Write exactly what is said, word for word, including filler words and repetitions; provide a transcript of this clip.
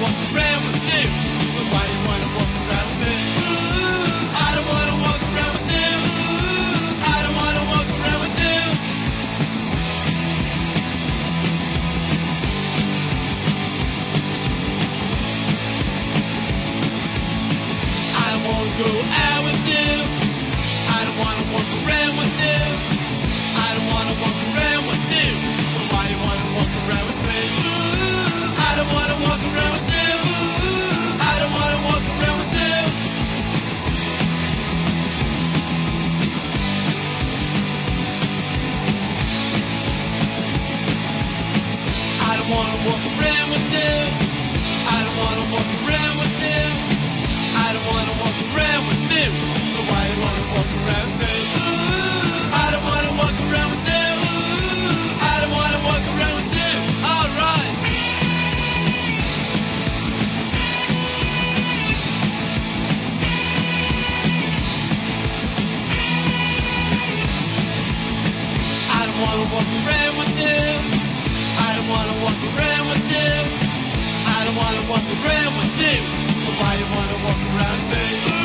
walk around with you. But why you wanna walk around with me? Ooh, I don't wanna walk around with you. Ooh, I don't wanna walk around with you. I don't wanna go out with you. I don't wanna walk around with you. I don't wanna walk around with you. But why you wanna walk around with me? Ooh, I don't wanna walk around with you. Ooh, I don't wanna walk around with you. I don't wanna walk around with you. I don't wanna walk around with you. I don't wanna walk around with you. But why you wanna walk around with me? Ooh, I don't wanna walk around with you. Ooh, I don't wanna walk around with you. All right. I don't wanna walk around with you. I don't wanna walk around with you. I don't wanna walk around with you. But why you wanna walk around with me?